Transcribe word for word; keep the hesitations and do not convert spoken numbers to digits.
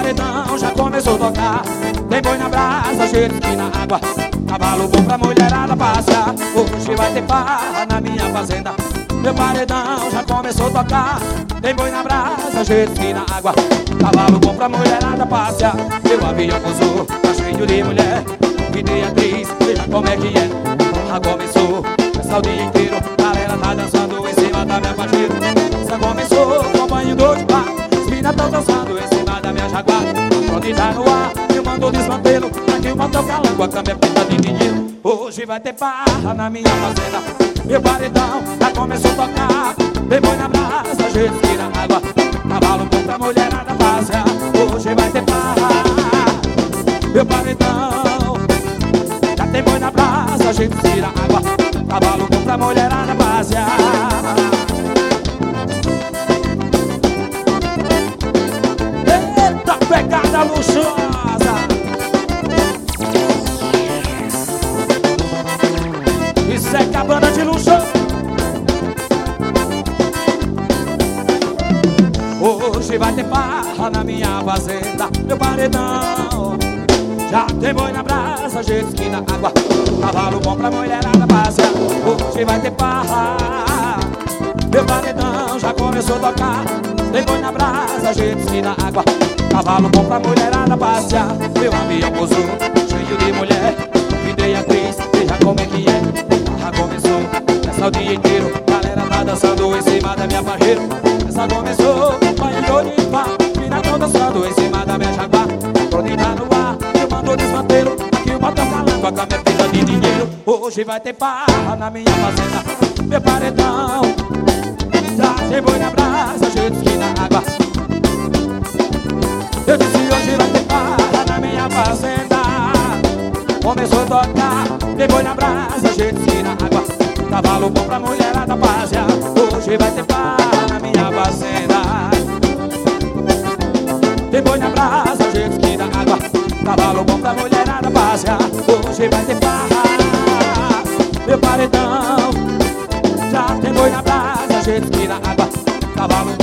paredão já começou a tocar. Tem boi na brasa, cheiro de na água. Cavalo bom pra mulherada passear. Hoje vai ter farra na minha fazenda. Meu paredão já começou a tocar. Tem boi na brasa, cheiro de na água. Cavalo bom pra mulherada passear. Meu avião pousou, tá cheio de mulher. Virei atriz, veja como é que é. Já começou, essa o dia inteiro. Galera tá dançando em cima da minha pajeira. Já começou, com banho do de bar. As minas tão dançando em cima da minha jaguar. A Frode tá no ar, eu mando desmantelo. Aqui o motor calango, a cama é preta de dinheiro. Hoje vai ter farra na minha fazenda. Meu paredão já começou a tocar. Tem boi na brasa, jeito que na água. Cavalo bom pra mulherada passear. Hoje vai ter farra. Meu paredão já tem boi na brasa, jeito que na água. Cavalo bom pra mulherada passear. Eita pegada luxuosa. Isso é cabana de luxo. Hoje vai ter farra na minha fazenda. Meu paredão já tem boi na brasa, jeito que na água. Cavalo bom pra mulherada passear. Hoje vai ter farra. Meu paredão já começou a tocar. Tem boi na brasa, jeito que na água. Cavalo bom pra mulherada passear. Meu avião pousou, cheio de mulher. Virei atriz, veja como é que é. Já começou, essa o dia inteiro. Galera tá dançando em cima da minha pajeira. Essa começou, banho de pá. Mina tão dançando em cima da minha jaguar. Frode tá no ar, eu mando desmantelo. Aqui o motor calango, a cama é feita de dinheiro. Hoje vai ter farra na minha fazenda. Meu paredão já tem boi na brasa, jeito que na água. Eu disse hoje vai ter farra na minha fazenda. Começou a tocar, tem boi na brasa, jeito que na água. Cavalo bom pra mulherada passear. Hoje vai ter farra na minha fazenda. Tem boi na brasa, jeito que na água. Cavalo bom pra mulherada passear. Hoje vai ter farra. Meu paredão já tem boi na brasa, jeito que na água. Cavalo